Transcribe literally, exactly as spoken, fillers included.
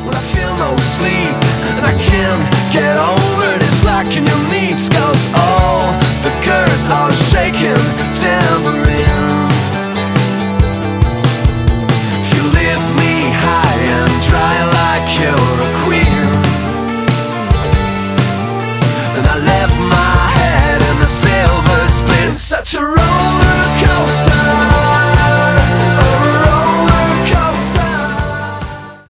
when I feel no sleep and I can't get over